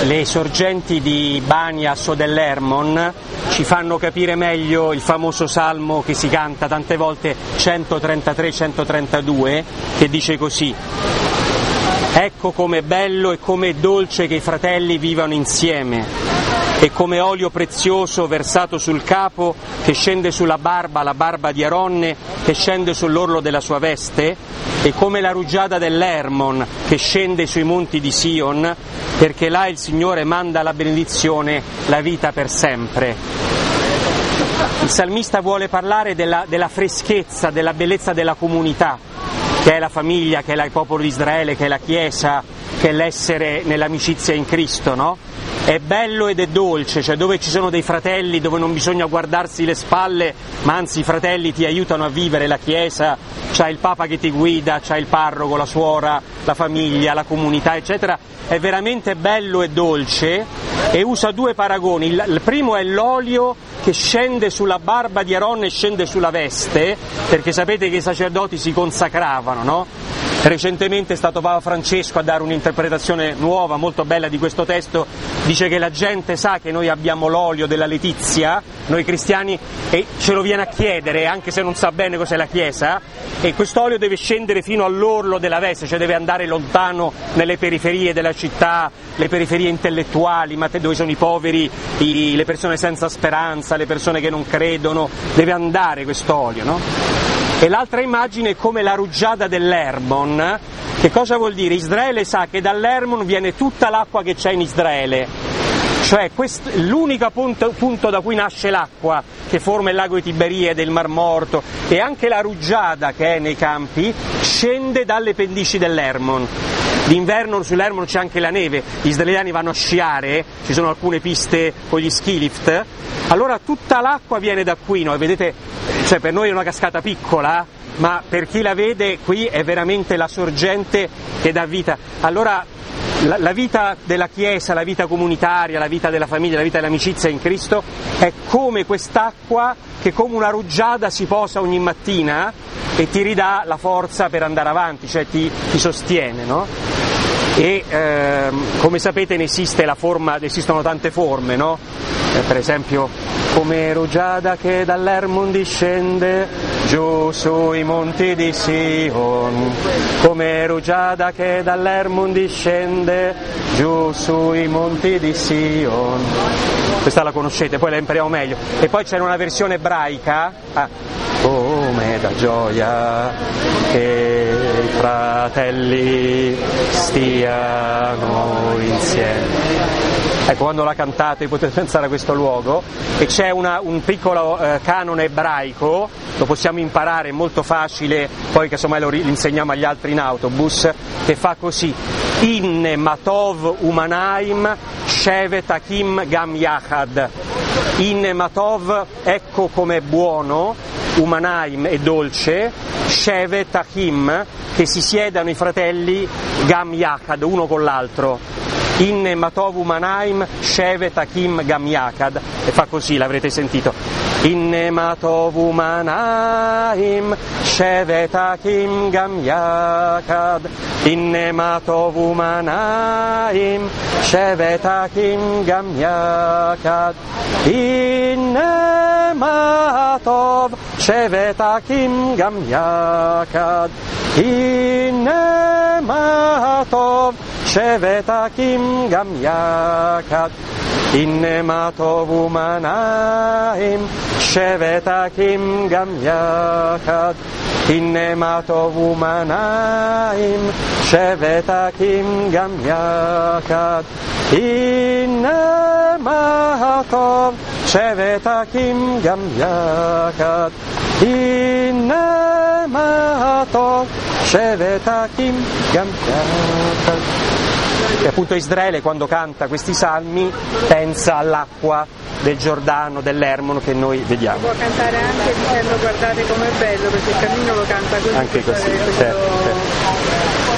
Le sorgenti di Bania Sodell'Hermon ci fanno capire meglio il famoso salmo che si canta tante volte, 133-132, che dice così: ecco com'è bello e com'è dolce che i fratelli vivano insieme, e come olio prezioso versato sul capo che scende sulla barba, la barba di Aronne che scende sull'orlo della sua veste, e come la rugiada dell'Hermon che scende sui monti di Sion, perché là il Signore manda la benedizione, la vita per sempre. Il salmista vuole parlare della freschezza, della bellezza della comunità, che è la famiglia, che è il popolo di Israele, che è la Chiesa, che è l'essere nell'amicizia in Cristo, no? È bello ed è dolce, cioè dove ci sono dei fratelli, dove non bisogna guardarsi le spalle, ma anzi i fratelli ti aiutano a vivere la Chiesa, c'hai il Papa che ti guida, c'hai il parroco, la suora, la famiglia, la comunità, eccetera. È veramente bello e dolce, e usa due paragoni. Il primo è l'olio che scende sulla barba di Aronne e scende sulla veste, perché sapete che i sacerdoti si consacravano, no? Recentemente è stato Papa Francesco a dare un'interpretazione nuova, molto bella di questo testo. Dice che la gente sa che noi abbiamo l'olio della letizia, noi cristiani, e ce lo viene a chiedere anche se non sa bene cos'è la Chiesa, e quest'olio deve scendere fino all'orlo della veste, cioè deve andare lontano nelle periferie della città, le periferie intellettuali, ma dove sono i poveri, le persone senza speranza, le persone che non credono, deve andare quest'olio, no? E l'altra immagine è come la rugiada dell'Hermon. Che cosa vuol dire? Israele sa che dall'Hermon viene tutta l'acqua che c'è in Israele, cioè l'unico punto da cui nasce l'acqua che forma il lago di Tiberiade, il Mar Morto, e anche la rugiada che è nei campi scende dalle pendici dell'Hermon. D'inverno sull'Hermon c'è anche la neve, gli israeliani vanno a sciare, ci sono alcune piste con gli ski lift, allora tutta l'acqua viene da qui, no? E vedete, cioè per noi è una cascata piccola, ma per chi la vede qui è veramente la sorgente che dà vita. Allora la vita della Chiesa, la vita comunitaria, la vita della famiglia, la vita dell'amicizia in Cristo è come quest'acqua che come una rugiada si posa ogni mattina e ti ridà la forza per andare avanti, cioè ti sostiene, no? E come sapete esistono tante forme, no? Per esempio, come rugiada che dall'Hermon discende giù sui monti di Sion, come rugiada che dall'Hermon discende giù sui monti di Sion. Questa la conoscete, poi la impariamo meglio. E poi c'era una versione ebraica, come da gioia che i fratelli stiano insieme. Ecco, quando la cantate potete pensare a questo luogo, e c'è un piccolo canone ebraico, lo possiamo imparare, è molto facile, poi casomai lo insegniamo agli altri in autobus, che fa così: In Matov Umanaim Shevet Achim Gam Yachad. In Matov, ecco com'è buono, Umanaim è dolce, Shevet Achim, che si siedano i fratelli Gam Yachad, uno con l'altro. In Matov Umanaim Shevet Achim Gam Yachad, e fa così, l'avrete sentito. In Matov Umanaim Shevet Achim Gam Yachad. In Matov Umanaim Shevet Achim Gam Yachad. In Matov Shevet Achim Gam Yachad. In Matov Shevet Achim Gam Yachad. In Matov Umanaim Shevet Achim Gam Yachad. In Matov Umanaim Shevet Achim Gam Yachad. In Matov Shevet Achim Gam Yachad. In Matov Shevet Achim Gam Yachad. E appunto Israele, quando canta questi salmi, pensa all'acqua del Giordano, dell'Hermon che noi vediamo. Può cantare anche dicendo guardate com'è bello, perché il cammino lo canta così. Anche così, certo.